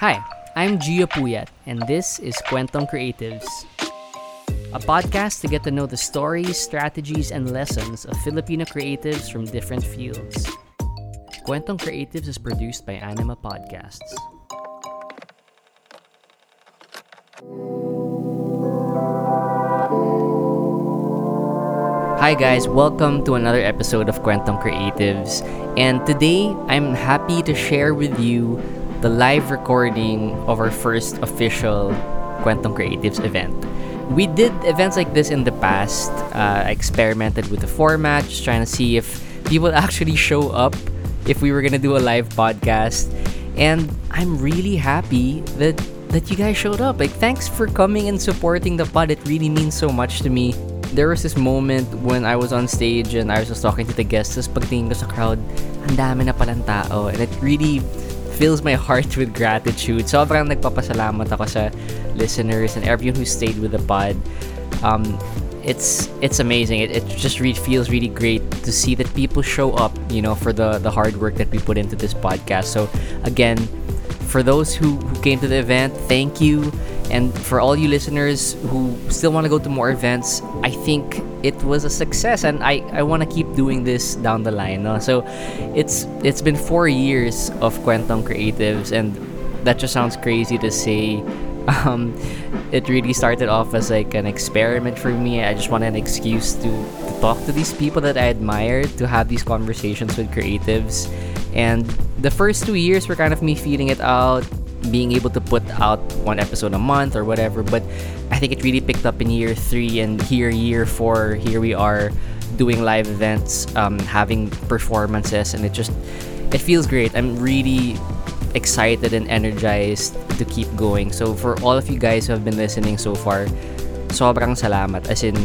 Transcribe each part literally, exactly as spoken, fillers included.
Hi, I'm Gio Puyat, and this is Kwentong Creatives, a podcast to get to know the stories, strategies, and lessons of Filipino creatives from different fields. Kwentong Creatives is produced by Anima Podcasts. Hi guys, welcome to another episode of Kwentong Creatives. And today, I'm happy to share with you the live recording of our first official Kwentong Creatives event. We did events like this in the past. Uh, I experimented with the format, just trying to see if people actually show up if we were gonna do a live podcast. And I'm really happy that that you guys showed up. Like, thanks for coming and supporting the pod. It really means so much to me. There was this moment when I was on stage and I was just talking to the guests. Tapos pagtingin ko sa crowd, ang dami na palang tao. And it really fills my heart with gratitude. Sobrang nagpapasalamat ako sa listeners and everyone who stayed with the pod. Um, it's it's amazing. It, it just re- feels really great to see that people show up, you know, for the, the hard work that we put into this podcast. So again, for those who, who came to the event, thank you. And for all you listeners who still want to go to more events, I think it was a success, and I, I want to keep doing this down the line. No? So it's it's been four years of Kwentong Creatives, and that just sounds crazy to say. Um, it really started off as like an experiment for me. I just wanted an excuse to, to talk to these people that I admire, to have these conversations with creatives. And the first two years were kind of me feeling it out, being able to put out one episode a month or whatever, but I think it really picked up in year three, and here year four, here we are doing live events, um, having performances, and it just it feels great. I'm really excited and energized to keep going. So for all of you guys who have been listening so far, sobrang salamat, as in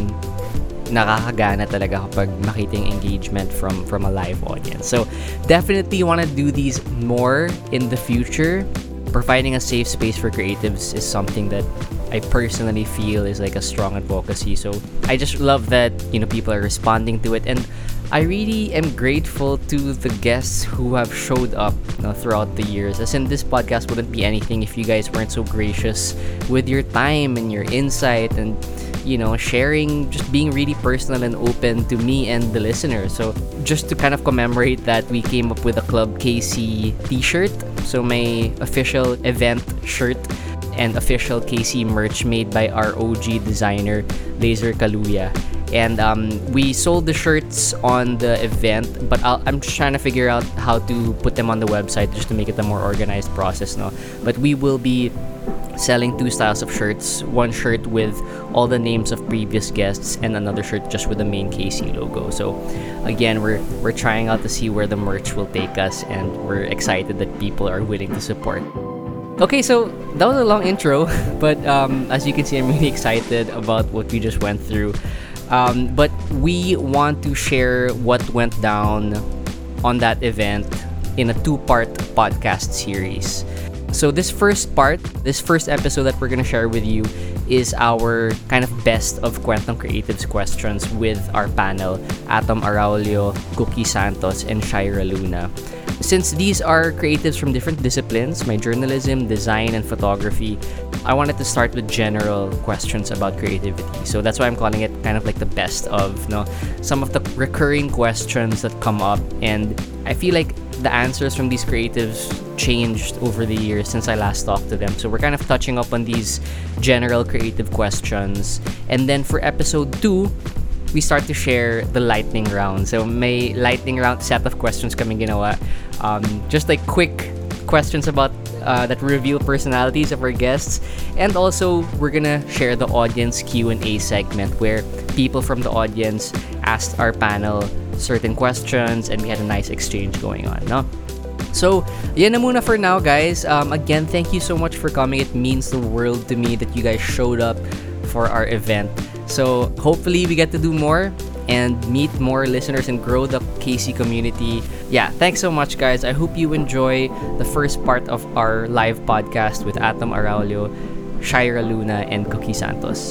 nakakagana talaga kapag makita yung engagement from from a live audience. So definitely want to do these more in the future. Providing a safe space for creatives is something that I personally feel is like a strong advocacy. So I just love that, you know, people are responding to it, and I really am grateful to the guests who have showed up, you know, throughout the years. As in, this podcast wouldn't be anything if you guys weren't so gracious with your time and your insight, and you know, sharing, just being really personal and open to me and the listener. So just to kind of commemorate that, we came up with a Club K C t-shirt. So my official event shirt and official K C merch made by our O G designer, Laser Kaluya. And um, we sold the shirts on the event, but I'll, I'm just trying to figure out how to put them on the website just to make it a more organized process. No, but we will be selling two styles of shirts. One shirt with all the names of previous guests, and another shirt just with the main K C logo. So again, we're we're trying out to see where the merch will take us, and we're excited that people are willing to support. Okay, so that was a long intro, but um, as you can see, I'm really excited about what we just went through. Um, but we want to share what went down on that event in a two-part podcast series. So this first part, this first episode that we're gonna share with you is our kind of best of Kwentong Creatives questions with our panel, Atom Araulio, Cookie Santos, and Shaira Luna. Since these are creatives from different disciplines, my journalism, design, and photography, I wanted to start with general questions about creativity. So that's why I'm calling it kind of like the best of, you know, some of the recurring questions that come up. And I feel like the answers from these creatives changed over the years since I last talked to them. So we're kind of touching up on these general creative questions. And then for episode two, we start to share the lightning round. So may lightning round set of questions kaming ginawa. Um, just like quick questions about uh, that reveal personalities of our guests, and also we're gonna share the audience Q and A segment where people from the audience asked our panel certain questions, and we had a nice exchange going on, no? So, yan na muna for now, guys. Um, again, thank you so much for coming. It means the world to me that you guys showed up for our event. So, hopefully we get to do more and meet more listeners and grow the K C community. Yeah, thanks so much, guys. I hope you enjoy the first part of our live podcast with Atom Araulio, Shaira Luna, and Cookie Santos.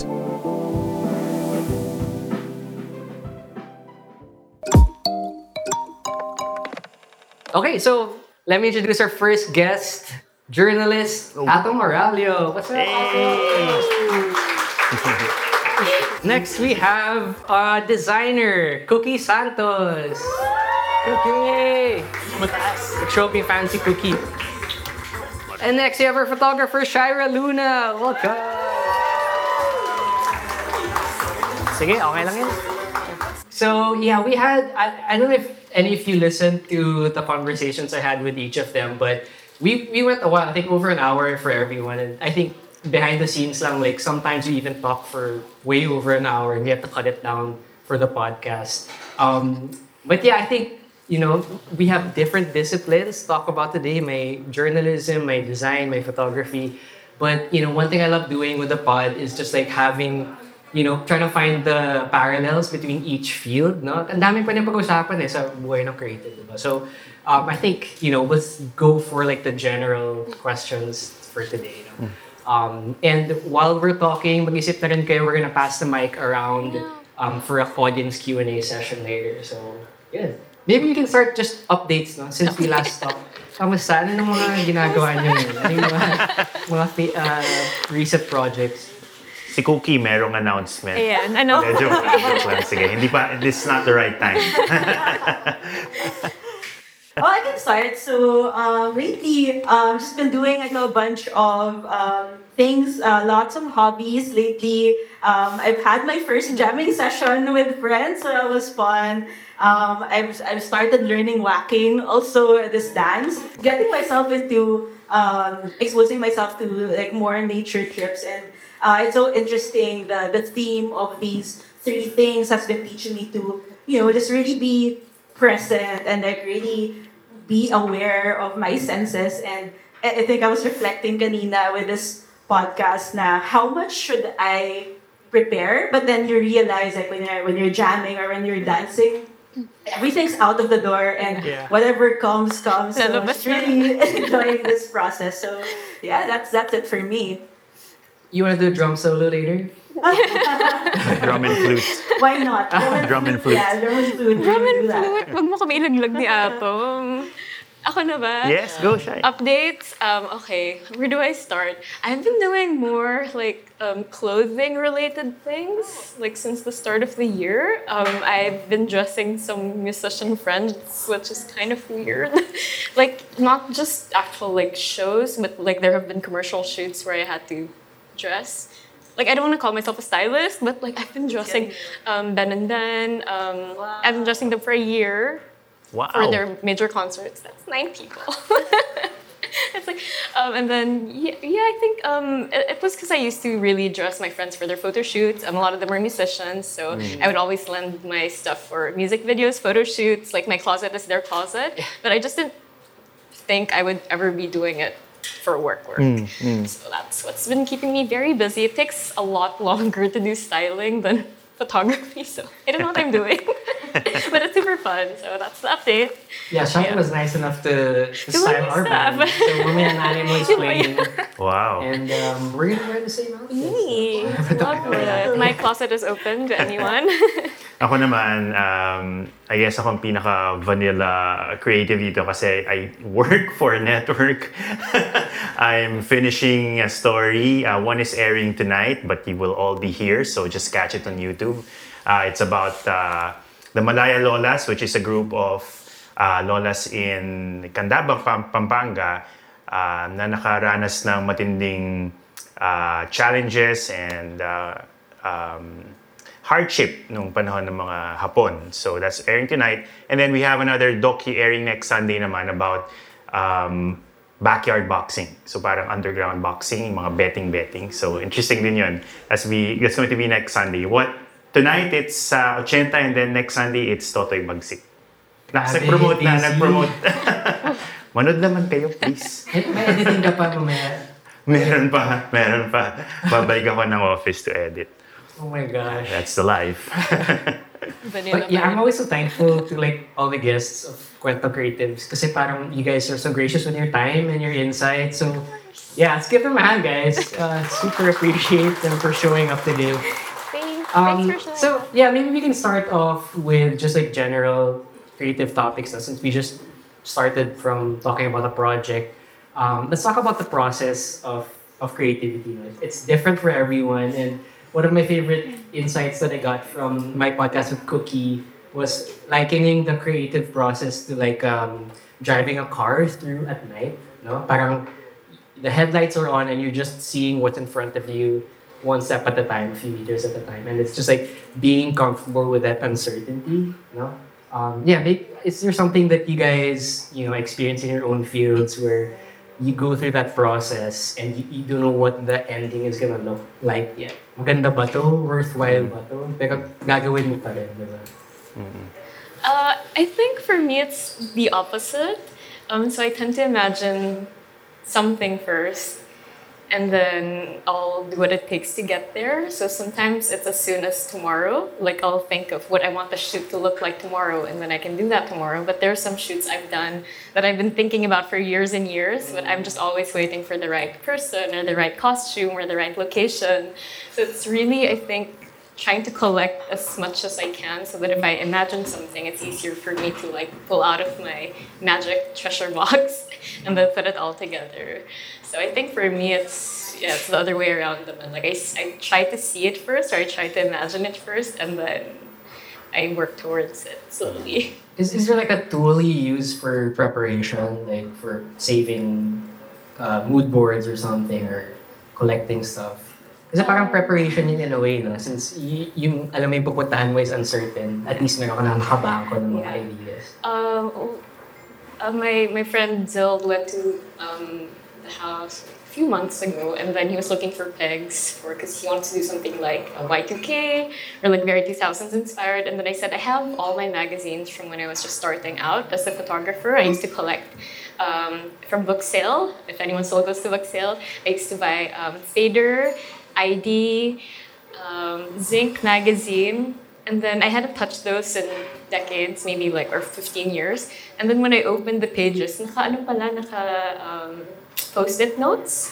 Okay, so let me introduce our first guest. journalist Oh. Ato Moralio. What's up, Ato? Next, we have uh, designer Cookie Santos. Cookie! Show me fancy cookie. And next, we have our photographer Shira Luna. Welcome! Sige, okay lang yun. So, yeah, we had, I, I don't know if any of you listened to the conversations I had with each of them, but we, we went a while, I think over an hour for everyone. And I think behind the scenes lang, like sometimes we even talk for way over an hour and we have to cut it down for the podcast. Um, but yeah, I think, you know, we have different disciplines to talk about today. My journalism, my design, my photography. But, you know, one thing I love doing with the pod is just like having, you know, trying to find the parallels between each field, no? Ang dami pa rin pag-usapan eh sa buhay ng creative, diba? So, um, I think, you know, let's go for like the general questions for today, no? Um, and while we're talking, mag-isip na rin kayo, we're gonna pass the mic around um, for a audience Q and A session later. So, yeah. Maybe you can start just updates, no? Since we last talked. Kamusta? Ano ng mga ginagawa niyo ngayon? Ano yung mga, mga uh, recent projects? Si Cookie, merong announcement. Ayan, ano? Okay, joke lang, joke lang. Sige, hindi pa, this is not the right time. Oh, I can start. So, um, lately, um, just been doing like a bunch of um, things, uh, lots of hobbies lately. Um, I've had my first jamming session with friends, so that was fun. Um, I've I've started learning whacking, also this dance, getting myself into um, exposing myself to like more nature trips, and uh, it's so interesting. The the theme of these three things has been teaching me to, you know, just really be present and like really be aware of my senses. And I I think I was reflecting kanina with this podcast na how much should I prepare? But then you realize like when you're when you're jamming or when you're dancing, everything's out of the door and Yeah. whatever comes comes. So Lalabas just really enjoying this process. So yeah, that's that's it for me. You wanna do a drum solo later? Drum and flute. Why not? Drum and flute. Yeah, drum and flute. Drum we and do that. flute. Wag mo kami ilaglag ni Atom. Ako na ba? Yes, go, Shai. Updates. Um, okay, where do I start? I've been doing more like um, clothing related things. Like since the start of the year, um, I've been dressing some musician friends, which is kind of weird. Like not just actual like shows, but like there have been commercial shoots where I had to dress. Like I don't want to call myself a stylist, but like I've been dressing um, Ben and Ben. Um, I've been dressing them for a year Wow. for their major concerts. That's nine people. It's like, um, and then yeah, yeah I think um, it, it was because I used to really dress my friends for their photo shoots. Um, a lot of them were musicians, so I would always lend my stuff for music videos, photo shoots. Like my closet is their closet, but I just didn't think I would ever be doing it for work work. So that's what's been keeping me very busy. It takes a lot longer to do styling than photography, so I don't know what I'm doing. But it's super fun, so that's the update. Yeah, Shai Yeah. was nice enough to, to Do style my our band. stuff. So mamaya natin mo explain. Wow. And um, we're gonna wear the same outfits. Yay. Love it. My closet is open to anyone. Ako naman, um, I guess akong pinaka-vanilla creative dito kasi I work for a network. I'm finishing a story. Uh, one is airing tonight, but you will all be here, so just catch it on YouTube. Uh, it's about uh, the Malaya Lolas, which is a group of uh, lolas in Candaba, Pam- Pampanga, uh, na nakaranas ng matinding uh, challenges and uh, um, hardship nung panahon ng mga Hapon. So that's airing tonight. And then we have another docu airing next Sunday naman about um, backyard boxing. So parang underground boxing, mga betting-betting. So interesting din yun. That's, be, that's going to be next Sunday. What Tonight it's uh, eighty and then next Sunday it's Totoy Bagsik. Grabe, Nag-promote na, busy. nag-promote. Manood naman kayo, please. May editing ka pa mamaya. Meron pa, meron pa. Babalik ako ng office to edit. Oh my gosh. That's the life. Vanilla But yeah, I'm man. always so thankful to like all the guests of Kwento Creatives kasi parang you guys are so gracious with your time and your insight. So yeah, let's give them a hand, guys. Uh, super appreciate them for showing up today. Thanks. Um, Thanks for showing so up. yeah, maybe we can start off with just like general creative topics na, since we just started from talking about a project. Um, let's talk about the process of, of creativity. It's different for everyone. And one of my favorite insights that I got from my podcast with Cookie was likening the creative process to like um, driving a car through at night. No? Parang the headlights are on and you're just seeing what's in front of you one step at a time, a few meters at a time. And it's just like being comfortable with that uncertainty. No? Um, yeah, maybe, is there something that you guys, you know, experience in your own fields where you go through that process and you, you don't know what the ending is gonna look like yet? Maganda ba to? Worthwhile ba to? Pero gagawin mo pa rin, di ba? Uh, I think for me it's the opposite. Um, so I tend to imagine something first, and then I'll do what it takes to get there. So sometimes it's as soon as tomorrow. Like I'll think of what I want the shoot to look like tomorrow, and then I can do that tomorrow. But there are some shoots I've done that I've been thinking about for years and years, but I'm just always waiting for the right person or the right costume or the right location. So it's really, I think, trying to collect as much as I can so that if I imagine something, it's easier for me to like pull out of my magic treasure box and then put it all together. So I think for me, it's yeah, it's the other way around. And like I, I try to see it first, or I try to imagine it first, and then I work towards it slowly. Is, is there like a tool you use for preparation, like for saving uh, mood boards or something, or collecting stuff? Kasi parang preparation yun in a way, no? Since y- yung, alam mo yung pupuntahan mo is uncertain, at least meron ka na nakabangko ng mga Yeah. ideas. Um, uh, my my friend Zill went to um, the house a few months ago, and then he was looking for pegs for because he wanted to do something like a Y two K or like very two thousands inspired. And then I said I have all my magazines from when I was just starting out as a photographer. I used to collect um, from Book Sale. If anyone still goes to Book Sale, I used to buy um, Fader, I D, um, Zinc magazine, and then I hadn't touched those in decades, maybe like or fifteen years. And then when I opened the pages, naka ano pala, naka um, post-it notes.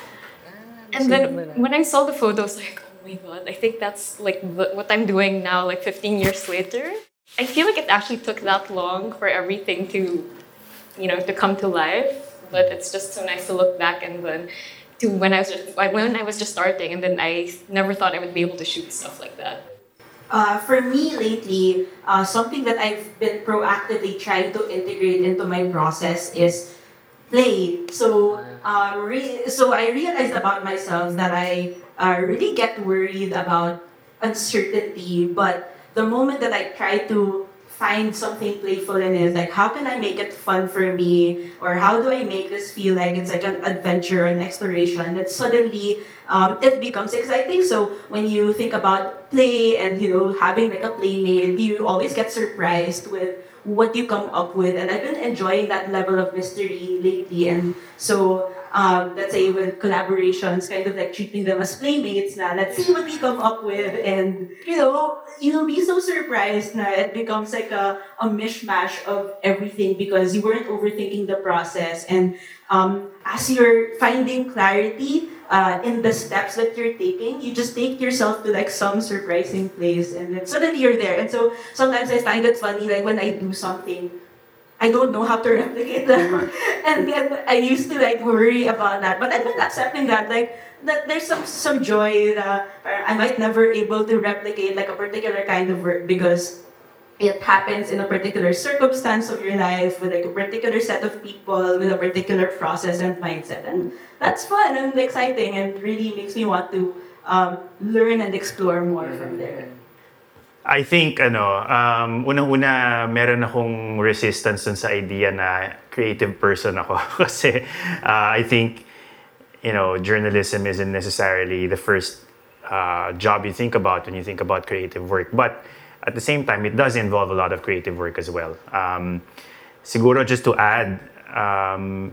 And then when I saw the photos, like, oh my god, I think that's like the, what I'm doing now, like fifteen years later. I feel like it actually took that long for everything to, you know, to come to life. But it's just so nice to look back and then to when I was just, when I was just starting, and then I never thought I would be able to shoot stuff like that. Uh, for me lately, uh, something that I've been proactively trying to integrate into my process is play. So, um, re- so I realized about myself that I uh, really get worried about uncertainty, but the moment that I try to find something playful in it, like how can I make it fun for me, or how do I make this feel like it's like an adventure, an exploration, that suddenly um, it becomes exciting. So when you think about play and you know having like a playmate, you always get surprised with what you come up with, and I've been enjoying that level of mystery lately. And so um, let's say with collaborations, kind of like treating them as playmates na, let's see what we come up with, and you know, you'll be so surprised na it becomes like a, a mishmash of everything because you weren't overthinking the process. And um, as you're finding clarity uh, in the steps that you're taking, you just take yourself to like some surprising place, and then suddenly you're there. And so sometimes I find it funny, like when I do something, I don't know how to replicate that. And then I used to like worry about that. But I've been accepting that, like, that there's some some joy that I might never able to replicate like a particular kind of work because it happens in a particular circumstance of your life with like a particular set of people with a particular process and mindset. And that's fun and exciting and really makes me want to um, learn and explore more from there. I think, ano, um, unang-una, meron akong resistance dun sa idea na creative person ako. Kasi uh, I think, you know, journalism isn't necessarily the first uh, job you think about when you think about creative work. But at the same time, it does involve a lot of creative work as well. Um, siguro just to add, um,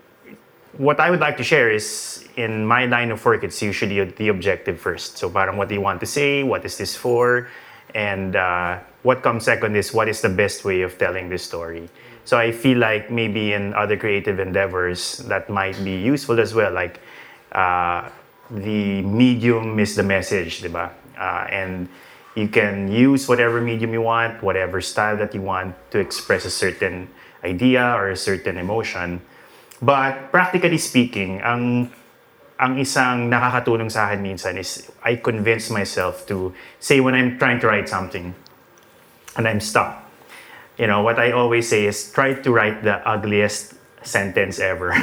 what I would like to share is, in my line of work, it's usually the objective first. So parang what do you want to say? What is this for? And uh, what comes second is what is the best way of telling this story. So I feel like maybe in other creative endeavors that might be useful as well. Like uh, the medium is the message, diba? Uh, and you can use whatever medium you want, whatever style that you want to express a certain idea or a certain emotion. But practically speaking, ang ang isang nakakatulong sa akin minsan is I convince myself to say when I'm trying to write something and I'm stuck. You know, what I always say is try to write the ugliest sentence ever.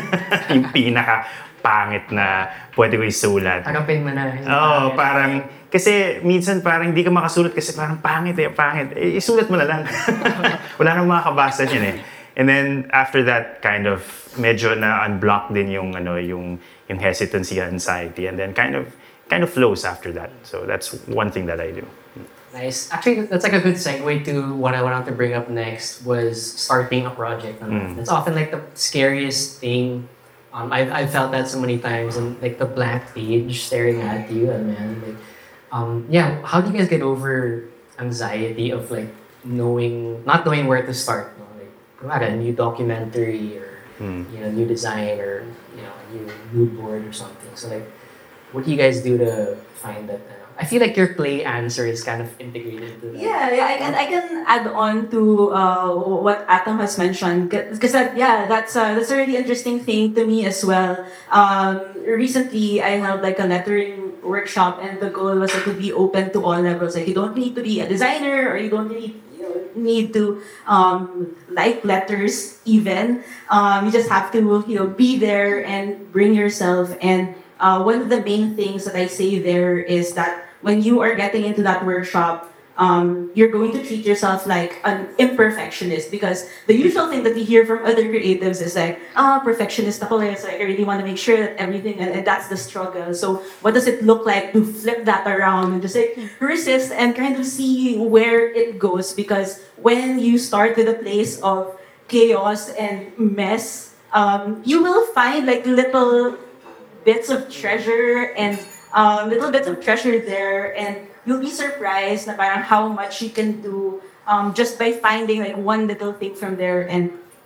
Yung pinaka pangit na pwede ko isulat. Harapin mo na. Oo, parang, kasi minsan parang hindi ka makasulat kasi parang pangit eh, pangit. Eh, isulat mo na lang. Wala nang makakabasa yun eh. And then after that, kind of medyo na unblock din yung ano yung yung hesitancy, anxiety, and then kind of kind of flows after that. So that's one thing that I do. Nice. Actually, that's like a good segue to what I wanted to bring up next was starting a project. Mm. It's often like the scariest thing. Um, I've, I've felt that so many times, and like the blank page staring at you, and man, like, um, yeah. How do you guys get over anxiety of like knowing, not knowing where to start? No? Like, kumbaga, a new documentary or Mm. you know, new design or you know, a new mood board or something. So like, what do you guys do to find that? Uh, I feel like your play answer is kind of integrated to that. Yeah, yeah, I can I can add on to uh, what Atom has mentioned because that yeah, that's uh, that's a really interesting thing to me as well. Um, recently, I held like a lettering workshop, and the goal was like to be open to all levels. Like you don't need to be a designer, or you don't need you know, need to um, like letters even. Um, you just have to you know be there and bring yourself. And uh, one of the main things that I say there is that when you are getting into that workshop, um, you're going to treat yourself like an imperfectionist because the usual thing that we hear from other creatives is like, ah, perfectionist ako eh, so I really want to make sure that everything, and, and that's the struggle. So what does it look like to flip that around and just like resist and kind of see where it goes? Because when you start with a place of chaos and mess, um, you will find like little bits of treasure and um, little bits of treasure there, and you'll be surprised na parang how much you can do um, just by finding like one little thing from there and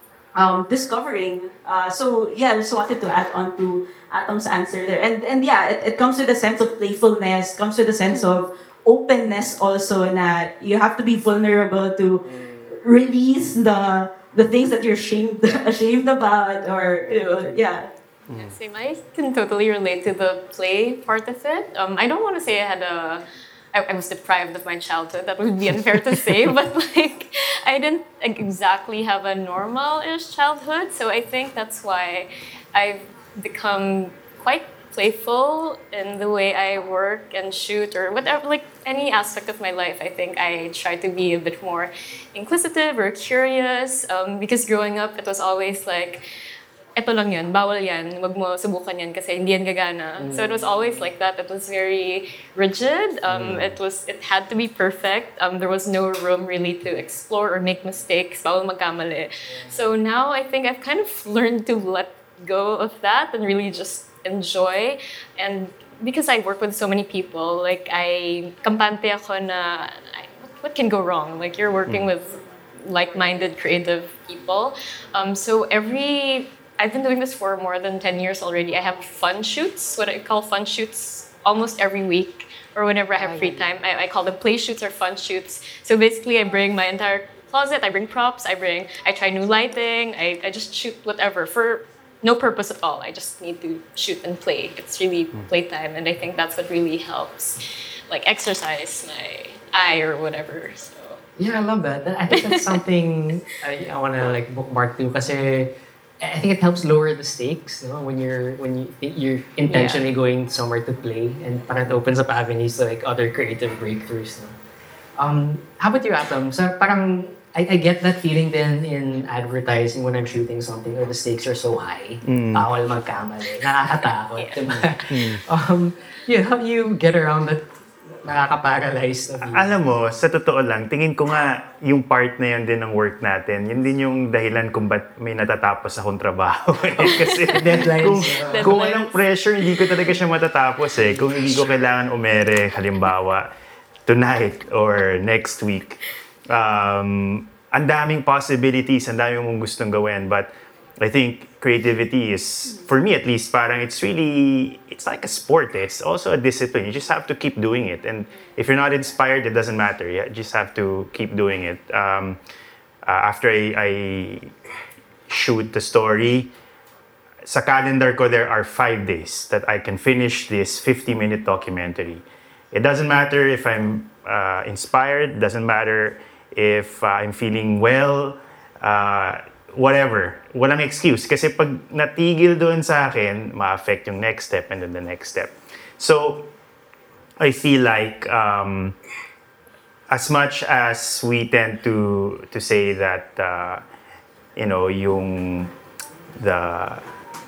um, discovering. Uh, so yeah, I just wanted to add on to Atom's answer there, and and yeah, it, it comes with a sense of playfulness, comes with a sense of openness also. Na you have to be vulnerable to release the the things that you're ashamed ashamed about, or you know, yeah. Yeah, same. I can totally relate to the play part of it. Um, I don't want to say I had a, I, I was deprived of my childhood. That would be unfair to say, but like, I didn't like, exactly have a normal-ish childhood. So I think that's why I've become quite playful in the way I work and shoot or whatever, like any aspect of my life. I think I try to be a bit more inquisitive or curious. Um, because growing up, it was always like, eto lang yun, bawal yan, wag mo subukan yan kasi hindi yan gagana. Mm. So it was always like that. It was very rigid. Um, mm. It was, it had to be perfect. Um, there was no room really to explore or make mistakes. Bawal magkamali. So now I think I've kind of learned to let go of that and really just enjoy. And because I work with so many people, like I, kampante ako na, I, what can go wrong? Like you're working mm. with like-minded creative people. Um, so every, I've been doing this for more than ten years already. I have fun shoots, what I call fun shoots, almost every week or whenever I have free time. I, I call them play shoots or fun shoots. So basically I bring my entire closet, I bring props, I bring, I try new lighting, I, I just shoot whatever for no purpose at all. I just need to shoot and play. It's really playtime, and I think that's what really helps like exercise my eye or whatever. So. Yeah, I love that. I think that's something I, I want to like bookmark too kasi I think it helps lower the stakes, no? When you're when you you're intentionally yeah. going somewhere to play, and parang it opens up avenues to like other creative breakthroughs. No? Um, how about you, Atom? So parang I, I get that feeling then in advertising when I'm shooting something where the stakes are so high. Mm. Bawal magkamali. Nakakatakot, Yeah. diba? Mm. Um, yeah, how do you get around that nakaka-paralyze na feeling? Alam mo, sa totoo lang, tingin ko nga yung part na yun din ng work natin, yun din yung dahilan kung ba't may natatapos akong trabaho. eh. Kasi Deadlines. kung, uh, kung walang pressure, hindi ko talaga siya matatapos eh. Kung hindi ko kailangan umere, halimbawa, tonight or next week, um, ang daming possibilities, ang daming mong gustong gawin. But I think creativity is, for me at least, parang it's really, it's like a sport. Eh. It's also a discipline. You just have to keep doing it. And if you're not inspired, it doesn't matter. You just have to keep doing it. Um, uh, after I, I shoot the story, sa calendar ko, there are five days that I can finish this fifty-minute documentary. It doesn't matter if I'm uh, inspired, doesn't matter if uh, I'm feeling well, uh, whatever. Walang excuse. Kasi pag natigil doon sa akin, ma-affect yung next step and then the next step. So, I feel like um, as much as we tend to to say that, uh, you know, yung the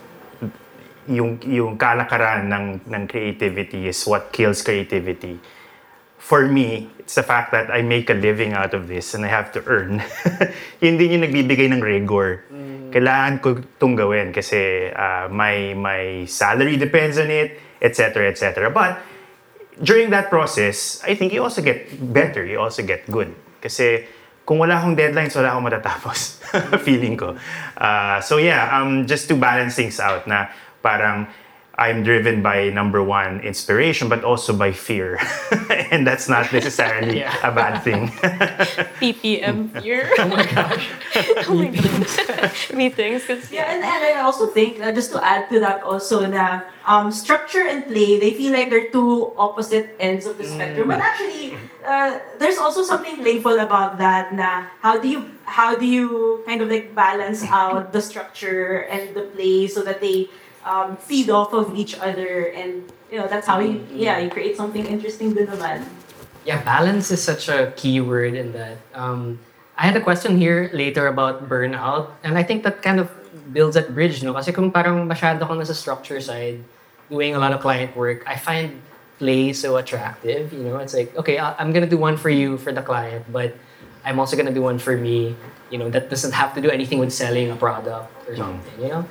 yung yung kalakaran ng ng creativity is what kills creativity. For me, it's the fact that I make a living out of this and I have to earn. Yun din yung nagbibigay ng rigor. Mm. Kailangan ko itong gawin kasi uh, my my salary depends on it, et cetera, et cetera. But during that process, I think you also get better, you also get good. Kasi kung wala akong deadlines, wala akong matatapos. Feeling ko. Uh, so yeah, um, just to balance things out na parang I'm driven by, number one, inspiration, but also by fear. And that's not necessarily Yeah. a bad thing. P P M fear. Oh my gosh. Oh my gosh. Meetings. 'Cause, Yeah, and, and I also think, uh, just to add to that also, na um, structure and play, they feel like they're two opposite ends of the spectrum. But actually, uh, there's also something playful about that. Na how do you how do you kind of like balance out the structure and the play so that they um, feed off of each other, and you know that's how you yeah you create something interesting din naman. Yeah, balance is such a key word in that. Um, I had a question here later about burnout, and I think that kind of builds that bridge, no? Kasi kung parang masyado kang nasa structure side, doing a lot of client work, I find play so attractive. You know, it's like, okay, I- I'm gonna do one for you for the client, but I'm also gonna do one for me. You know, that doesn't have to do anything with selling a product or something. You know.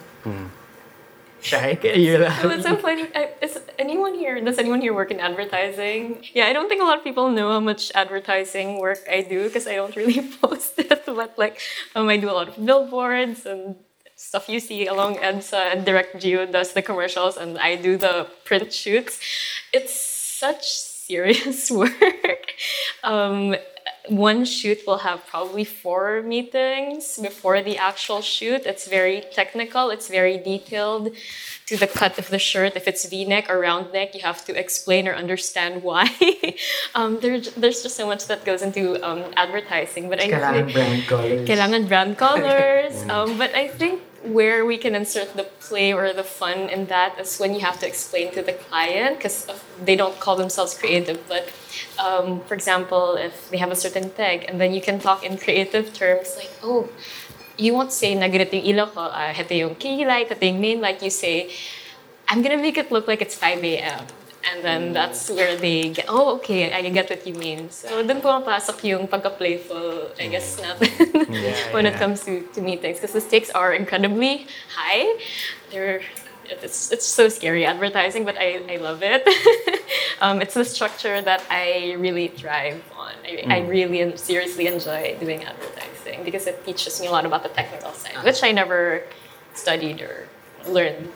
Shy, you're Oh, that's so funny. I, is anyone here, does anyone here work in advertising? Yeah, I don't think a lot of people know how much advertising work I do because I don't really post it. But like, um, I do a lot of billboards and stuff you see along EDSA, and Direct Geo does the commercials and I do the print shoots. It's such serious work. Um, one shoot will have probably four meetings before the actual shoot. It's very technical, it's very detailed to the cut of the shirt. If it's V-neck or round neck, you have to explain or understand why. um, there, there's just so much that goes into um, advertising. But I Kailangan think brand colors. kailangan brand colors. um, but I think where we can insert the play or the fun in that is when you have to explain to the client, because they don't call themselves creative, but um, for example, if they have a certain tag, and then you can talk in creative terms like, oh, you won't say na ganito yung ilaw ko, uh, ito yung key light, ito yung main light. You say, I'm gonna make it look like it's five a.m. And then that's where they get, oh, okay, I get what you mean. So dun pumapasok yung pagka-playful, I guess, natin when it yeah. comes to, to meetings. Because the stakes are incredibly high. They're, it's, it's so scary, advertising, but I, I love it. um, it's the structure that I really thrive on. I, I really and seriously enjoy doing advertising because it teaches me a lot about the technical side, which I never studied or learned.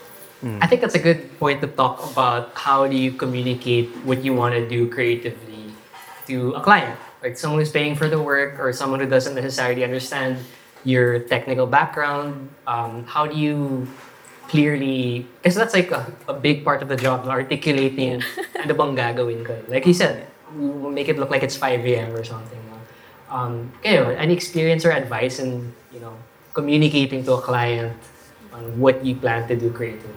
I think that's a good point to talk about how do you communicate what you want to do creatively to a client, like someone who's paying for the work or someone who doesn't necessarily understand your technical background. Um, how do you clearly, because that's like a, a big part of the job, articulating ano bang gagawin ko. Like you said, you make it look like it's five a.m. or something. No? Um, kayo, any experience or advice in, you know, communicating to a client on what you plan to do creatively?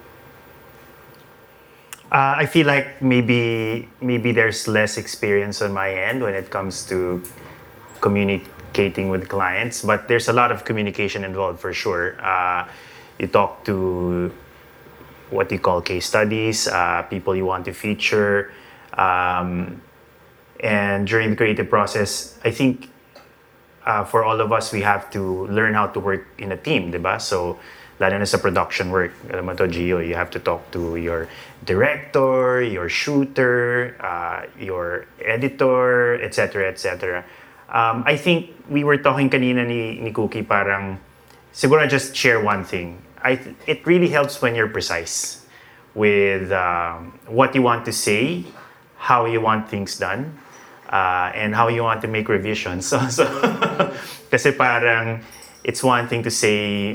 Uh, I feel like maybe maybe there's less experience on my end when it comes to communicating with clients, but there's a lot of communication involved for sure. Uh, you talk to what you call case studies, uh, people you want to feature, um, and during the creative process, I think uh, for all of us, we have to learn how to work in a team, diba? So, lalo na sa production work, alam mo to, Gio, you have to talk to your director, your shooter, uh, your editor, et cetera, et cetera. Um, I think we were talking kanina ni, ni Cookie, parang, siguro I just share one thing. I th- it really helps when you're precise with um, what you want to say, how you want things done, uh, and how you want to make revisions. So, so kasi parang, it's one thing to say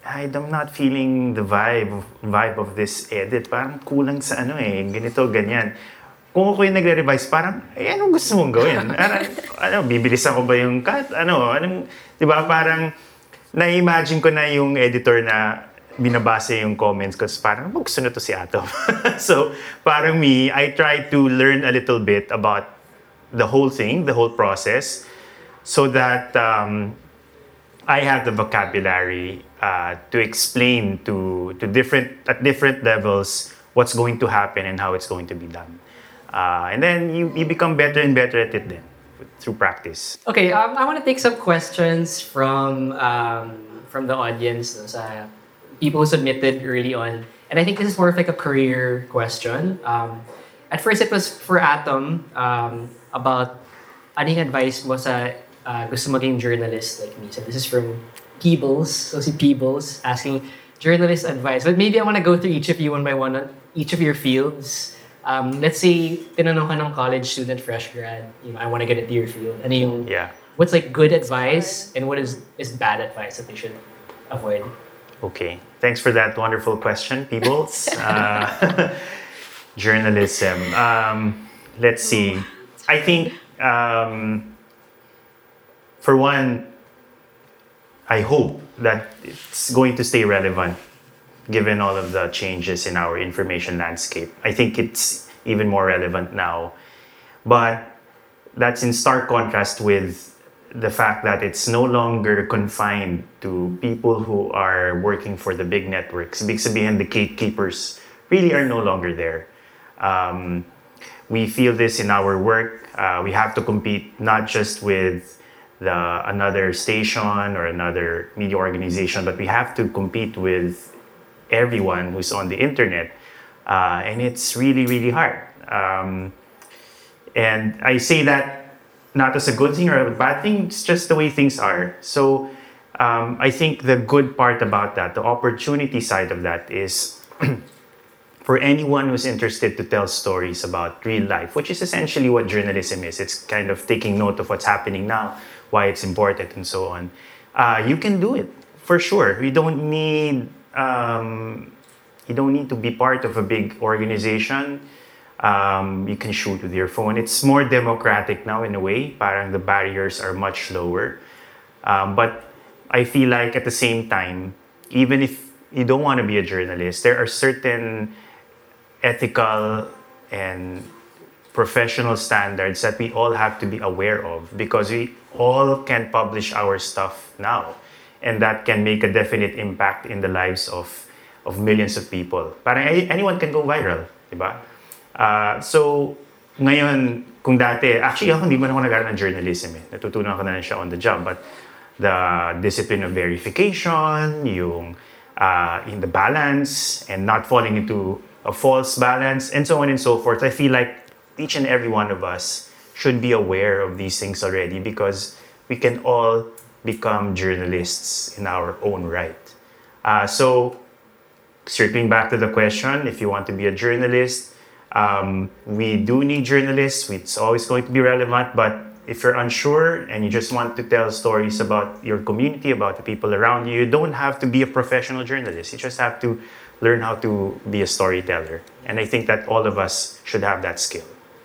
I'm not feeling the vibe vibe of this edit. Parang kulang sa ano eh, ganito, ganyan. Kung ako yung nagre-revise, parang, eh, anong gusto mong gawin? Ano, ano bibilisan ko ba yung cut? Ano, anong, di ba, parang, na-imagine ko na yung editor na binabasa yung comments ko, parang, oh, gusto na to si Atom. So, parang me, I try to learn a little bit about the whole thing, the whole process, so that um, I have the vocabulary uh, to explain to to different at different levels what's going to happen and how it's going to be done. Uh, and then you, you become better and better at it then through practice. Okay, um, I want to take some questions from um, from the audience, no, sa people who submitted early on. And I think this is more of like a career question. Um, at first, it was for Atom um, about anong advice mo sa uh, gusto maging journalist like me. So this is from Peebles. So si Peebles asking journalist advice. But maybe I want to go through each of you one by one, on each of your fields. Um, let's say, tinanong ka ng college student, fresh grad, you know, I want to get into your field. Ano yung, Yeah. what's like good advice and what is, is bad advice that they should avoid? Okay. Thanks for that wonderful question, Peebles. uh, journalism. Um, let's see. I think, um, for one, I hope that it's going to stay relevant given all of the changes in our information landscape. I think it's even more relevant now. But that's in stark contrast with the fact that it's no longer confined to people who are working for the big networks. Ibig sabihin, the gatekeepers really are no longer there. Um, we feel this in our work. Uh, we have to compete not just with the another station or another media organization, but we have to compete with everyone who's on the internet. Uh, and it's really, really hard. Um, and I say that not as a good thing or a bad thing, it's just the way things are. So um, I think the good part about that, the opportunity side of that is for anyone who's interested to tell stories about real life, which is essentially what journalism is. It's kind of taking note of what's happening now, why it's important, and so on. Uh, you can do it, for sure. You don't need um, you don't need to be part of a big organization. Um, you can shoot with your phone. It's more democratic now in a way. Parang the barriers are much lower. Um, but I feel like at the same time, even if you don't want to be a journalist, there are certain ethical and professional standards that we all have to be aware of because we all can publish our stuff now. And that can make a definite impact in the lives of, of millions of people. Parang anyone can go viral, di ba? Uh, so, ngayon, kung dati, actually ako hindi man ako nag-aaral ng journalism eh. Natutunan ko na lang siya on the job. But the discipline of verification, yung uh, in the balance, and not falling into a false balance, and so on and so forth. I feel like each and every one of us should be aware of these things already because we can all become journalists in our own right. Uh, so, circling back to the question, if you want to be a journalist, um, we do need journalists. It's always going to be relevant, but if you're unsure and you just want to tell stories about your community, about the people around you, you don't have to be a professional journalist. You just have to learn how to be a storyteller. And I think that all of us should have that skill.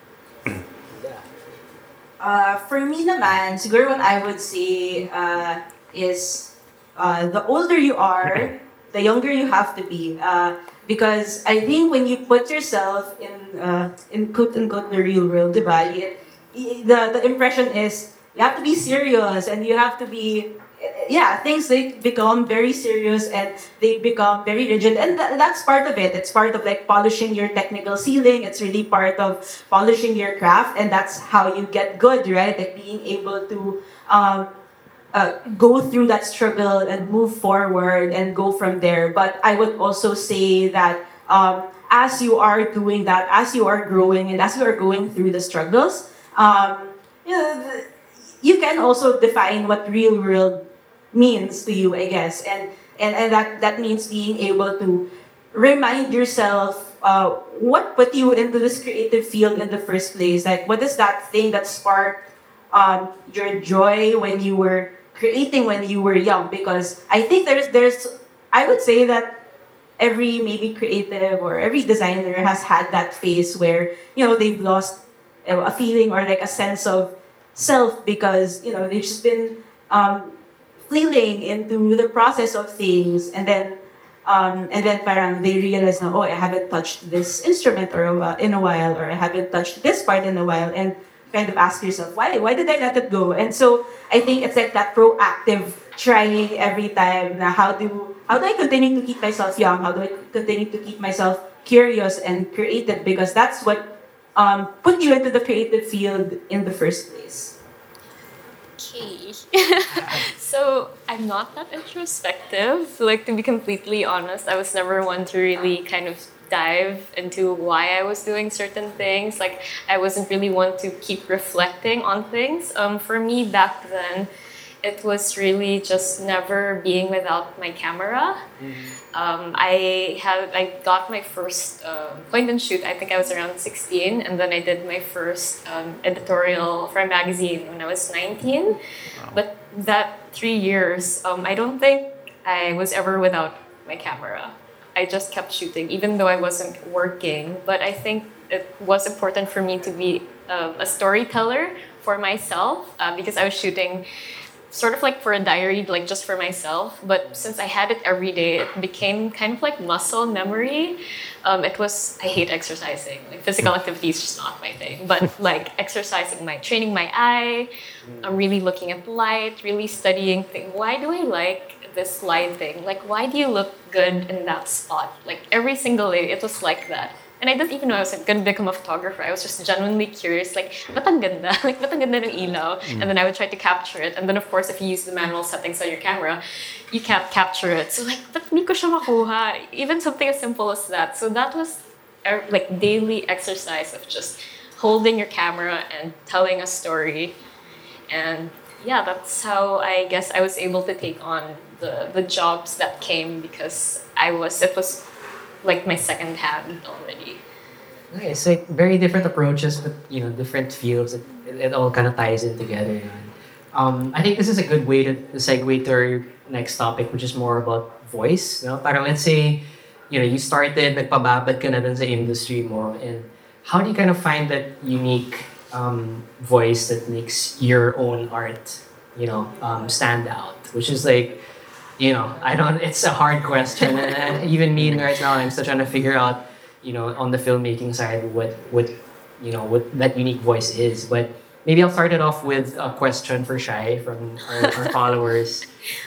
Uh, for me naman, siguro what I would say uh, is uh, the older you are, the younger you have to be. Uh, because I think when you put yourself in uh, in quote unquote the real world, diba, it, the the impression is you have to be serious and you have to be yeah things they become very serious and they become very rigid, and th- that's part of it. It's part of like polishing your technical ceiling. It's really part of polishing your craft, and that's how you get good, right? Like being able to um, uh, go through that struggle and move forward and go from there. But I would also say that um, as you are doing that, as you are growing and as you are going through the struggles, um, you know, the, you can also define what real world means to you, I guess, and and, and that, that means being able to remind yourself uh, what put you into this creative field in the first place. Like, what is that thing that sparked um, your joy when you were creating when you were young? Because I think there's there's I would say that every maybe creative or every designer has had that phase where you know they've lost a a feeling or like a sense of self because you know they've just been um, flailing into the process of things, and then um, and then parang they realize na, oh, I haven't touched this instrument or a whi- in a while, or I haven't touched this part in a while, and kind of ask yourself why why did I let it go? And so I think it's like that proactive trying every time na how do how do I continue to keep myself young? How do I continue to keep myself curious and creative? Because that's what um, put you into the creative field in the first place. Okay. So I'm not that introspective. Like, to be completely honest, I was never one to really kind of dive into why I was doing certain things. Like, I wasn't really one to keep reflecting on things. Um, for me back then, it was really just never being without my camera. Um, I had I got my first uh, point and shoot. I think I was around sixteen, and then I did my first um, editorial for a magazine when I was nineteen. But that three years, um, I don't think I was ever without my camera. I just kept shooting, even though I wasn't working. But I think it was important for me to be um, a storyteller for myself uh, because I was shooting sort of like for a diary, like just for myself. But since I had it every day, it became kind of like muscle memory. Um, it was, I hate exercising. Like physical activity is just not my thing. But like exercising, my training my eye, I'm really looking at light, really studying things. Why do I like this light thing? Like, why do you look good in that spot? Like every single day, it was like that. And I didn't even know I was like, gonna become a photographer. I was just genuinely curious, like, ba't ang ganda? Like, ba't ang ganda ng ilaw? And then I would try to capture it. And then, of course, if you use the manual settings on your camera, you can't capture it. So, like, ba't hindi ko siya makuha? Even something as simple as that. So that was, a, like, daily exercise of just holding your camera and telling a story. And, yeah, that's how I guess I was able to take on the, the jobs that came because I was, it was like my second hand already. Okay, so like, very different approaches, but you know, different fields. It, it, it all kind of ties in together. Um, I think this is a good way to, to segue to our next topic, which is more about voice. No? Parang let's say, you know, you started, nagpababad ka na dun sa industry mo, and how do you kind of find that unique um, voice that makes your own art, you know, um, stand out? Which is like, you know, I don't. It's a hard question, and, and even me right now, I'm still trying to figure out, you know, on the filmmaking side, what what, you know, what that unique voice is. But maybe I'll start it off with a question for Shai from our, our followers.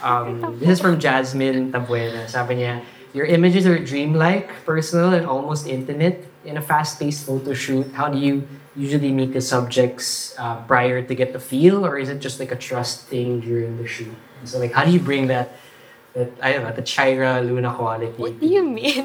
Um, this is from Jasmine Tabuena. Sabi niya, your images are dreamlike, personal, and almost intimate. In a fast-paced photo shoot, how do you usually meet the subjects uh, prior to get the feel, or is it just like a trust thing during the shoot? So, like, how do you bring that? That, I don't know, the Chira Luna quality. What do you mean?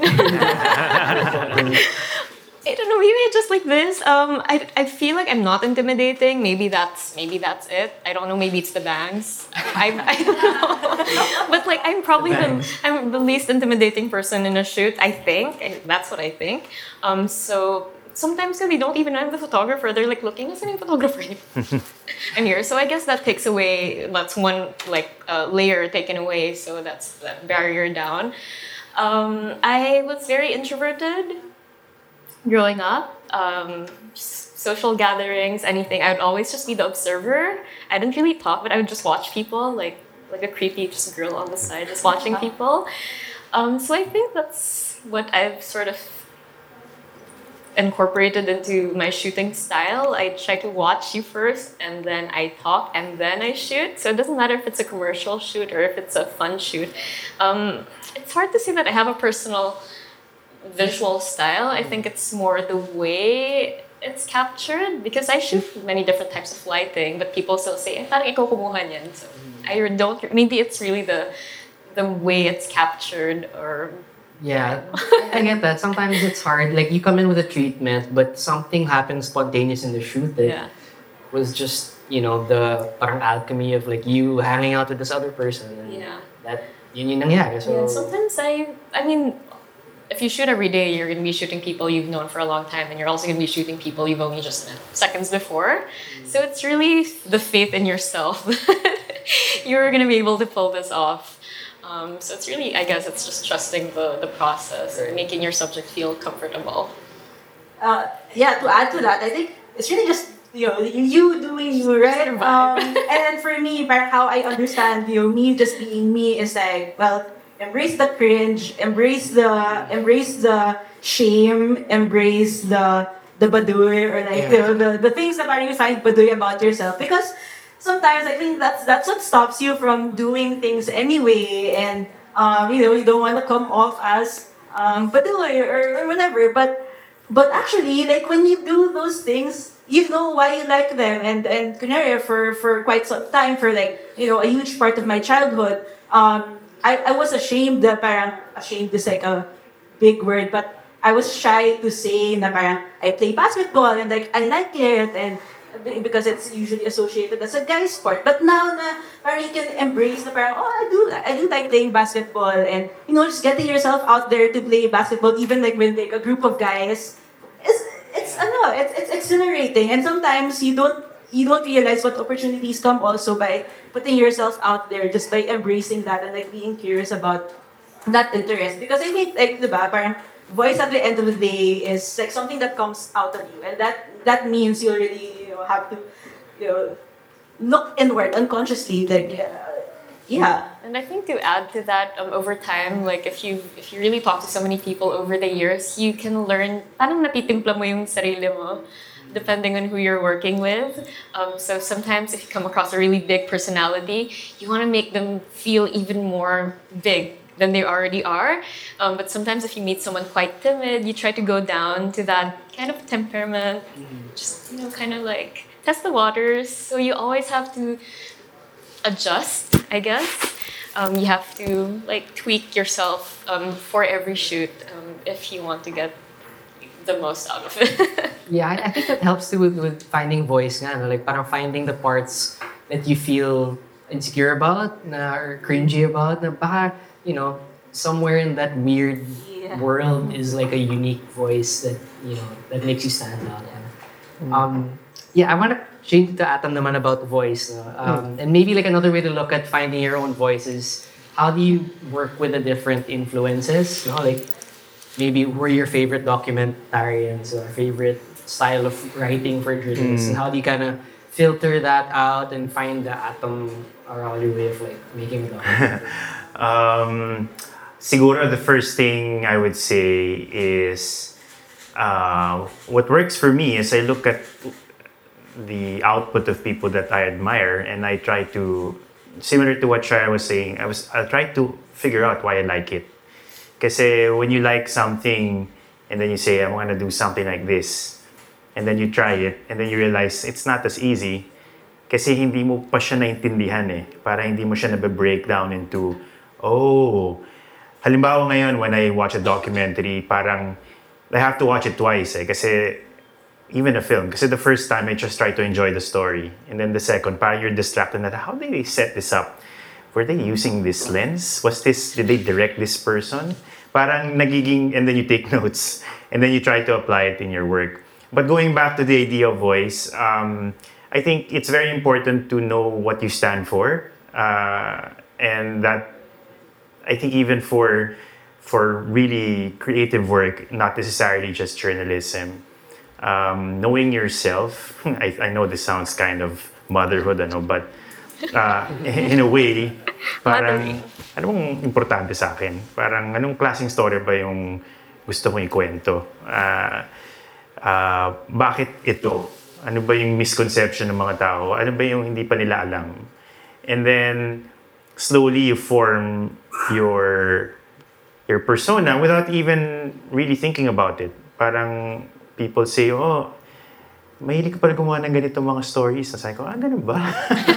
I don't know. Maybe I just like this. Um, I, I feel like I'm not intimidating. Maybe that's maybe that's it. I don't know. Maybe it's the bangs. I, I don't know. But like I'm probably the, I'm the least intimidating person in a shoot. I think and that's what I think. Um, so sometimes they don't even know I'm the photographer. They're like looking as a photographer. I'm here. So I guess that takes away. That's one like uh, layer taken away. So that's that barrier down. Um, I was very introverted growing up, um, social gatherings, anything, I would always just be the observer. I didn't really talk, but I would just watch people, like like a creepy just girl on the side, just watching people. Um, so I think that's what I've sort of incorporated into my shooting style. I try to watch you first, and then I talk, and then I shoot. So it doesn't matter if it's a commercial shoot or if it's a fun shoot. Um, it's hard to say that I have a personal visual style. I think it's more the way it's captured because I shoot many different types of lighting, but people still say, eh, parang ikaw kumuha niyan. So I don't, maybe it's really the the way it's captured or... Yeah, I get that. Sometimes it's hard. Like, you come in with a treatment, but something happens spontaneous in the shoot that Yeah. was just, you know, the parang alchemy of like you hanging out with this other person. And Yeah. that, yun yung nangyari. So, Yeah, sometimes I, I mean, if you shoot every day, you're going to be shooting people you've known for a long time, and you're also going to be shooting people you've only just met seconds before. So it's really the faith in yourself. You're going to be able to pull this off. Um, so it's really, I guess, it's just trusting the, the process or making your subject feel comfortable. Uh, yeah, to add to that, I think it's really just you know you doing you, right? Um, and for me, parang how I understand you, know, me just being me is like, well, embrace the cringe, embrace the embrace the shame, embrace the the baduy or like Yeah. the, the the things that are you find baduy about yourself because sometimes I think that's that's what stops you from doing things anyway, and um, you know you don't want to come off as um, baduy or, or whatever, but but actually, like when you do those things, you know why you like them, and and kunyari, for for quite some time, for like you know a huge part of my childhood, um, I I was ashamed that parang ashamed is like a big word, but I was shy to say na parang I play basketball and like I like it and because it's usually associated as a guy sport. But now na parang you can embrace na parang, oh, I do I do like playing basketball and you know just getting yourself out there to play basketball even like with like a group of guys. It's it's ano, it's it's exhilarating and sometimes you don't you don't realize what opportunities come also by putting yourself out there just by embracing that and like being curious about that interest because I think like diba parang voice at the end of the day is like something that comes out of you and that that means you really you know have to you know look inward unconsciously like uh, yeah. And I think to add to that, um, over time, like if you if you really talk to so many people over the years, you can learn parang natitimpla mo yung sarili mo, depending on who you're working with. Um, so sometimes if you come across a really big personality, you want to make them feel even more big than they already are. Um, but sometimes if you meet someone quite timid, you try to go down to that kind of temperament, just you know, kind of like test the waters. So you always have to adjust, I guess. Um, you have to like tweak yourself um, for every shoot um, if you want to get the most out of it. Yeah, I, I think that helps too with, with finding voice nga, no? Like parang finding the parts that you feel insecure about na, or cringy about na baka, you know, somewhere in that weird Yeah. world is like a unique voice that, you know, that makes you stand out. And, um, yeah, I want to change to Atom naman about voice. No? Um, And maybe like another way to look at finding your own voice is how do you work with the different influences? No? Like maybe who are your favorite documentarians or favorite style of writing for journalists? And how do you kind of filter that out and find the Atom around your way of like making a documentary? Um, siguro the first thing I would say is uh, what works for me is I look at the output of people that I admire and I try to, similar to what Shara was saying, I was I try to figure out why I like it. Kasi when you like something and then you say, I'm gonna do something like this, and then you try it and then you realize it's not as easy kasi hindi mo pa siya naintindihan eh. Para hindi mo siya nabe-break down into, oh, halimbawa ngayon when I watch a documentary, parang I have to watch it twice eh. Kasi even a film, kasi the first time I just try to enjoy the story. And then the second, parang you're distracted na, how did they set this up? Were they using this lens? Was this, did they direct this person? Parang nagiging, and then you take notes. And then you try to apply it in your work. But going back to the idea of voice, um, I think it's very important to know what you stand for. Uh, and that, I think even for, for really creative work, not necessarily just journalism, um, knowing yourself, I, I know this sounds kind of motherhood, ano, but uh, in a way, parang, ano bang importante sa akin? Parang, anong klaseng story ba yung gusto kong ikwento? Uh, uh, bakit ito? Ano ba yung misconception ng mga tao? Ano ba yung hindi pa nila alam? And then, slowly you form your your persona without even really thinking about it. Parang, people say, oh, mahilig ka pala gumawa ng ganito mga stories. Tapos sabi ko, ah, ganun ba?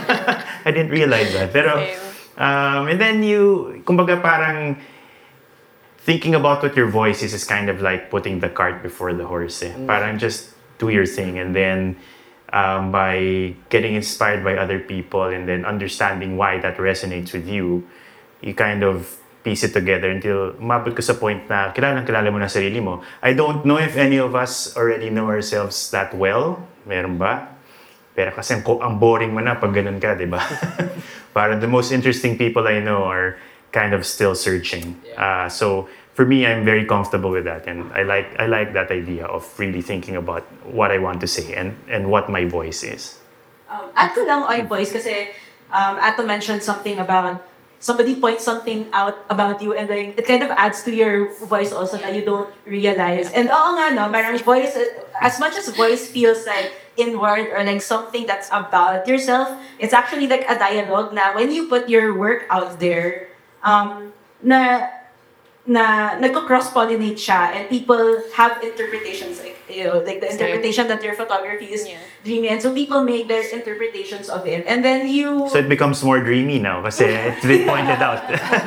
I didn't realize that. Pero, um, and then you, kumbaga parang, thinking about what your voice is is kind of like putting the cart before the horse. Eh. Parang just do your thing. And then, um, by getting inspired by other people and then understanding why that resonates with you, you kind of piece it together until umabot ka sa point na kilala kilala mo na sarili mo. I don't know if any of us already know ourselves that well. Meron ba? Pero kasi ang, ang boring mo na pag ganun ka, di ba? Parang the most interesting people I know are kind of still searching. Uh, so for me, I'm very comfortable with that, and I like I like that idea of really thinking about what I want to say and and what my voice is. Um, add ko lang on voice kasi um, Ato mentioned something about somebody points something out about you and then it kind of adds to your voice also that you don't realize. And oo nga no, parang voice, as much as voice feels like inward or like something that's about yourself, it's actually like a dialogue na when you put your work out there, um, na na nagko-cross-pollinate siya and people have interpretations like, you know, like the interpretation that your photography is Yeah. dreamy and so people make their interpretations of it and then you So it becomes more dreamy now kasi it's been pointed out.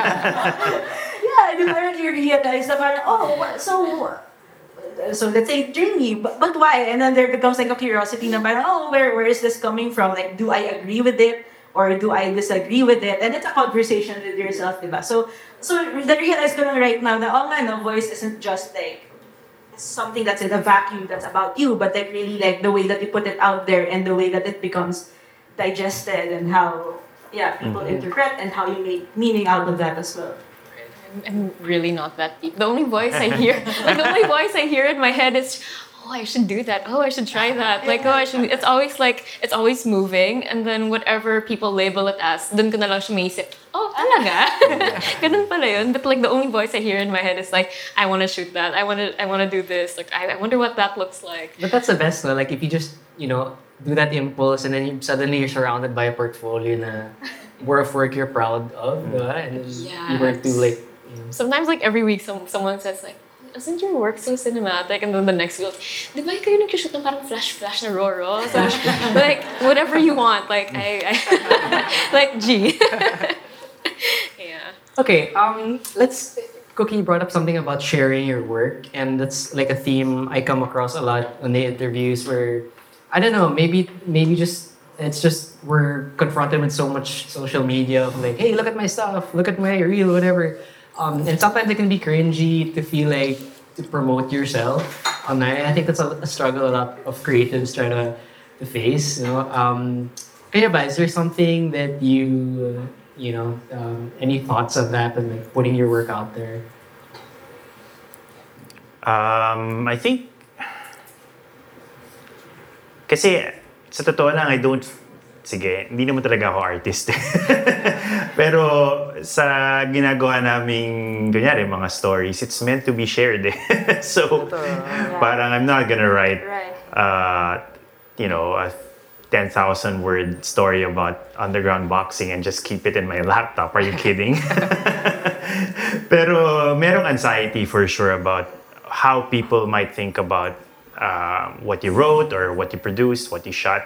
yeah, and then you realize na parang, oh, wha- so so let's say dreamy, but, but why? And then there becomes like a curiosity na parang, oh, where where is this coming from? Like, do I agree with it? Or do I disagree with it? And it's a conversation with yourself, diba? So, so na-realize ko lang right now na, oh nga, no, voice isn't just like something that's in a vacuum that's about you, but like really like the way that you put it out there and the way that it becomes digested and how, yeah, people interpret and how you make meaning out of that as well. I'm, I'm really not that deep. The only voice I hear, like the only voice I hear in my head is, oh, I should do that. Oh, I should try that. Like, oh, I should. It's always like, it's always moving. And then whatever people label it as, dun ko na lang siya maisip, oh, talaga? Ganun pala yun. But like the only voice I hear in my head is like, I want to shoot that. I want to, I want to do this. Like, I, I wonder what that looks like. But that's the best, no? Like, if you just, you know, do that impulse and then you, suddenly you're surrounded by a portfolio na work of work you're proud of, diba? And then you weren't too, like, you know, Sometimes like every week, some, someone says like, isn't your work so cinematic? And then the next week, di ba kayo nag-shoot ng parang flash-flash na raw-raw? So, like, whatever you want. Like, I, I like, G. Yeah. Okay, um, let's. Cookie brought up something about sharing your work, and that's like a theme I come across a lot on the interviews. Where I don't know, maybe maybe just it's just we're confronted with so much social media of like, hey, look at my stuff, look at my reel, whatever. Um, and sometimes it can be cringy to feel like to promote yourself online. And I think that's a, a struggle a lot of creatives try to, to face. You know, um, kaya ba, is there something that you, uh, you know, um, any thoughts of that and like putting your work out there? Um, I think kasi sa totoo lang I don't sige, hindi naman talaga ako artist. Pero sa ginagawa naming kunyari mga stories, it's meant to be shared. Eh. So parang I'm not gonna write Right. uh, you know, a ten thousand word story about underground boxing and just keep it in my laptop. Are you kidding? Pero merong anxiety for sure about how people might think about uh, what you wrote or what you produced, what you shot.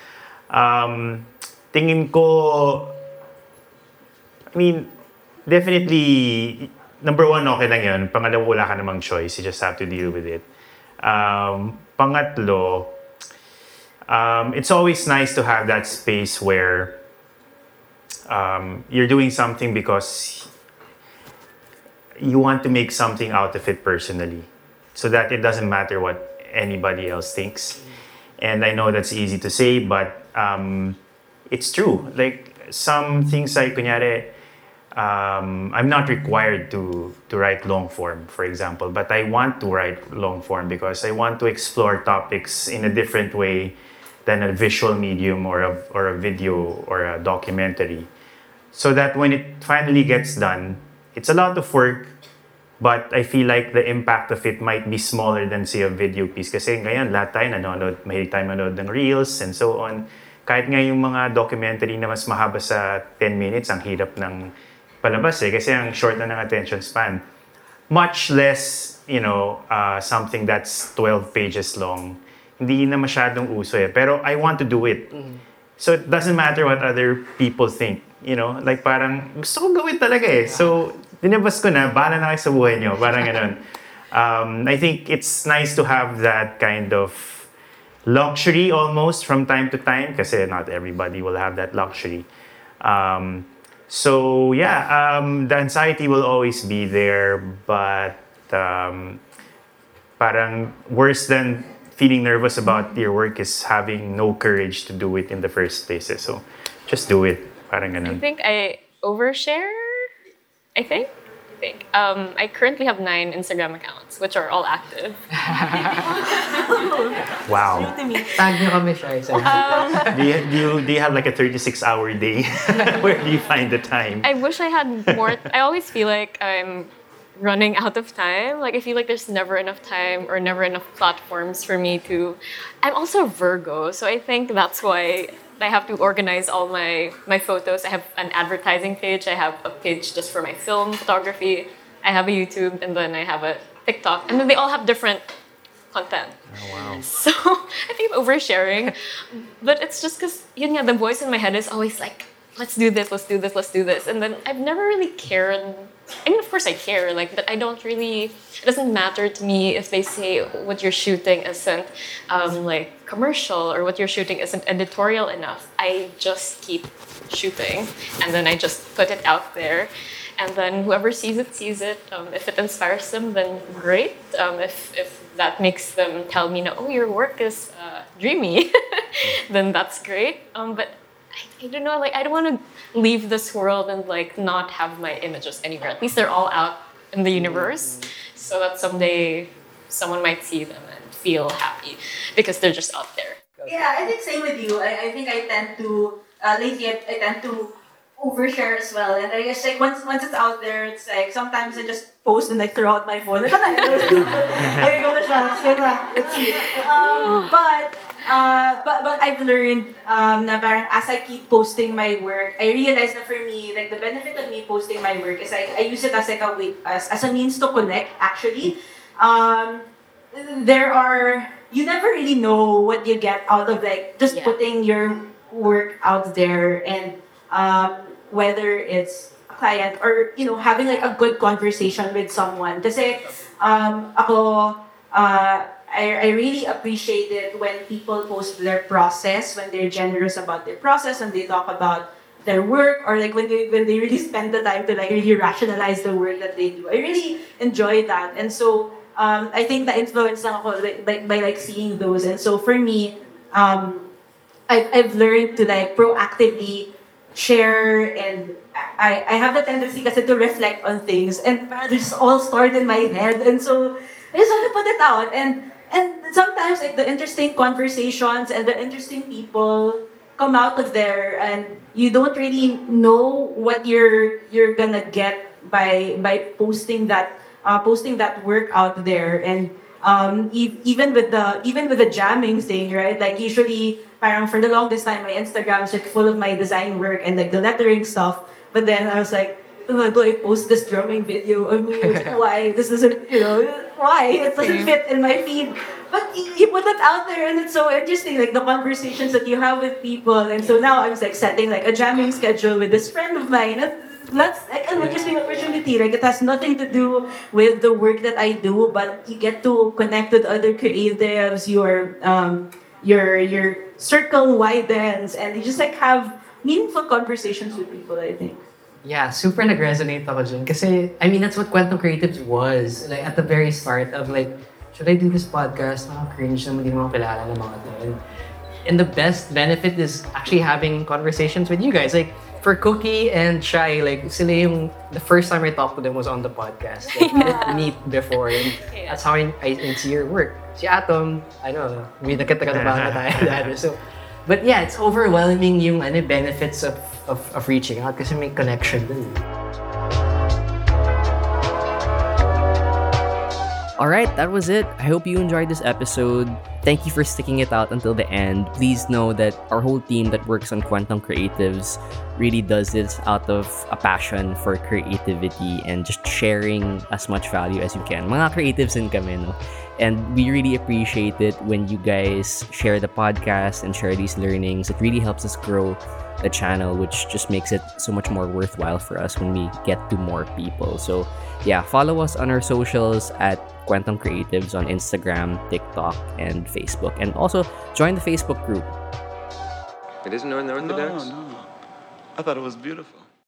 Um, tingin ko, I mean, definitely, number one, okay lang yun. Pangalawa, wala ka namang choice. You just have to deal with it. Um, pangatlo, um, it's always nice to have that space where um, you're doing something because you want to make something out of it personally. So that it doesn't matter what anybody else thinks. And I know that's easy to say, but um, it's true. Like some things like, kunyari, um, I'm not required to, to write long form, for example, but I want to write long form because I want to explore topics in a different way than a visual medium or a, or a video or a documentary. So that when it finally gets done, it's a lot of work, but I feel like the impact of it might be smaller than, say, a video piece. Kasi ngayon, lahat tayo nanonood, mahilig tayo manood ng reels and so on. Kahit nga yung mga documentary na mas mahaba sa ten minutes, ang hirap ng palabas eh. Kasi ang short na ng attention span. Much less, you know, uh, something that's twelve pages long. Hindi na masyadong uso eh. Pero I want to do it. So it doesn't matter what other people think. You know, like parang gusto ko gawin talaga eh. So, dinabas ko na, bahala na kayo sa buhay nyo. Parang ganun. Um, I think it's nice to have that kind of luxury almost from time to time kasi not everybody will have that luxury. Um, so, yeah, um, the anxiety will always be there, but um, parang worse than feeling nervous about your work is having no courage to do it in the first place. So, just do it. Parang I ganun. think I overshare I think. I think. Um, I currently have nine Instagram accounts, which are all active. Wow. New to me. Tag nyo kami siya. Isa. Um, Do you, do you, do you have like a thirty-six hour day? Where do you find the time? I wish I had more. I always feel like I'm running out of time. Like I feel like there's never enough time or never enough platforms for me to. I'm also a Virgo, so I think that's why I have to organize all my my photos. I have an advertising page. I have a page just for my film photography. I have a YouTube, and then I have a TikTok, and then they all have different content. Oh, wow. So I think I'm oversharing, but it's just because yun nga, the voice in my head is always like, let's do this, let's do this, let's do this, and then I've never really cared. I mean, of course I care, like, but I don't really. It doesn't matter to me if they say what you're shooting isn't um, like commercial or what you're shooting isn't editorial enough. I just keep shooting, and then I just put it out there. And then whoever sees it, sees it. Um, if it inspires them, then great. Um, if, if that makes them tell me, no, oh, your work is uh, dreamy, then that's great. Um, but I, I don't know, like, I don't want to leave this world and, like, not have my images anywhere. At least they're all out in the universe, so that someday someone might see them and feel happy because they're just out there. Yeah, I think same with you. I, I think I tend to, uh, lately I, I tend to overshare as well. And I guess like once once it's out there, it's like sometimes I just post and like throw out my phone. I go to siya, let's see. Um, but uh, but but I've learned um, na parang as I keep posting my work, I realize that for me, like the benefit of me posting my work is I, I use it as like a way, as, as a means to connect actually. Um, there are you never really know what you get out of like just Yeah. putting your work out there and um, whether it's a client or you know having like a good conversation with someone. Kasi um, ako, uh, I, I really appreciate it when people post their process, when they're generous about their process, and they talk about their work, or like when they when they really spend the time to like really rationalize the work that they do. I really enjoy that, and so um, I think the influence lang ako like, by, by like seeing those, and so for me, um, I've I've learned to like proactively share, and I, I have the tendency kasi to reflect on things and it's all stored in my head, and so I just want to put it out, and and sometimes like the interesting conversations and the interesting people come out of there, and you don't really know what you're you're gonna get by by posting that uh, posting that work out there. And um, e- even with the even with the jamming thing, right? Like usually, parang for the longest time, my Instagram is like full of my design work and like the lettering stuff. But then I was like, oh, do I post this drumming video? I mean, why? This doesn't, you know, why? It doesn't fit in my feed. But you, you put it out there, and it's so interesting, like the conversations that you have with people. And so now I was like setting like a jamming schedule with this friend of mine. And that's like an interesting opportunity. Like it has nothing to do with the work that I do, but you get to connect with other creatives. Your um, your your circle widens, and you just like have meaningful conversations with people, I think. Yeah, super nag-resonate ako dyan. Kasi, I mean, that's what Kwentong Creatives was. Like, at the very start of like, should I do this podcast? Nakaka cringe naman, hindi mo kilala ng mga to. And, and the best benefit is actually having conversations with you guys. Like, for Cookie and Shai, like, sila yung, the first time I talked to them was on the podcast. Like, we didn't meet before, and Yeah. that's how I, I, I see your work. Si Atom, I know, may nakita-kata ba na tayo dati. So, but yeah, it's overwhelming yung ano, benefits of, of, of reaching out kasi may connection dun. Alright, that was it. I hope you enjoyed this episode. Thank you for sticking it out until the end. Please know that our whole team that works on Kwentong Creatives really does this out of a passion for creativity and just sharing as much value as you can. Mga creatives din kami, no? And we really appreciate it when you guys share the podcast and share these learnings. It really helps us grow the channel, which just makes it so much more worthwhile for us when we get to more people. So yeah, follow us on our socials at Kwentong Creatives on Instagram, TikTok, and Facebook. And also join the Facebook group. It isn't North Orthodox? No, no. I thought it was beautiful.